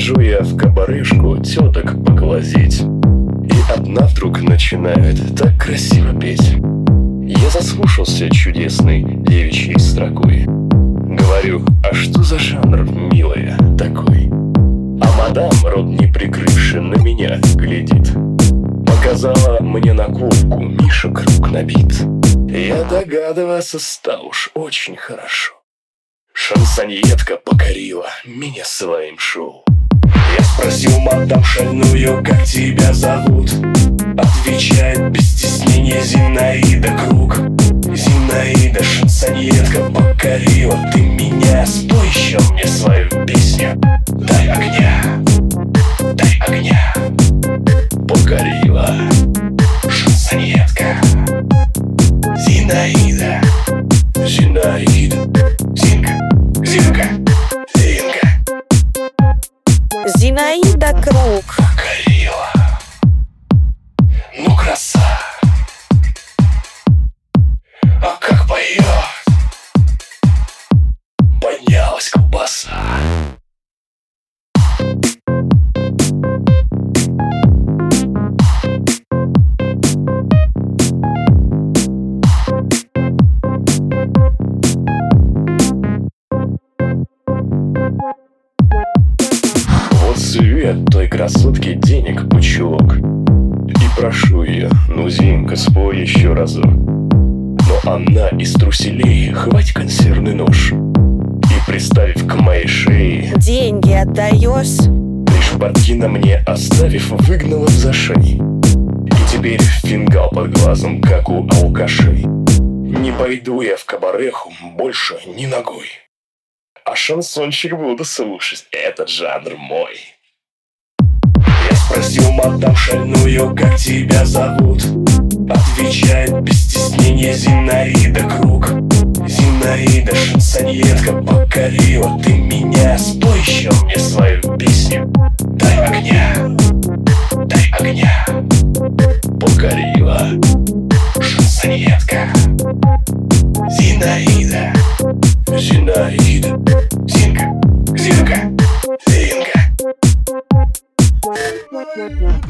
Захожу я в кабарышку теток поглазеть, и одна вдруг начинает так красиво петь. Я заслушался чудесной девичьей строкой. Говорю, а что за жанр, милая, такой? А мадам, рот не прикрывши, на меня глядит. Показала мне на ковку, Миша круг набит. Я догадываться стал уж очень хорошо. Шансоньетка покорила меня своим шоу. Я спросил мадам шальную, как тебя зовут? Отвечает без стеснения Зинаида Круг. Зинаида, шансоньетка покорила ты меня. Спой еще мне свою песню. Дай огня, дай огня. Покорила шансоньетка Зинаида. Зинаида. Зинка, Зинка, Зинка. Зинаида Круг покорила. Ну, краса. А как поет, поднялась колбаса. Вот свет той красотки денег пучок, и прошу ее, ну, Зинка, спой еще разок. Но она из труселей хвать консервный нож и, приставив к моей шее, деньги отдаешь? три шпорки на мне оставив, выгнала в зашей. И теперь фингал под глазом, как у алкашей. Не пойду я в кабареху больше ни ногой, а шансончик буду слушать, этот жанр мой. Я спросил мадам шальную, как тебя зовут? Отвечает без стеснения Зинаида Круг. Зинаида, шансоньетка покорила ты меня. Спой еще мне свою песню. Дай огня, дай огня. Покорила шансоньетка Зинаида. Зинаида. Зинка, Зинка, Зинка.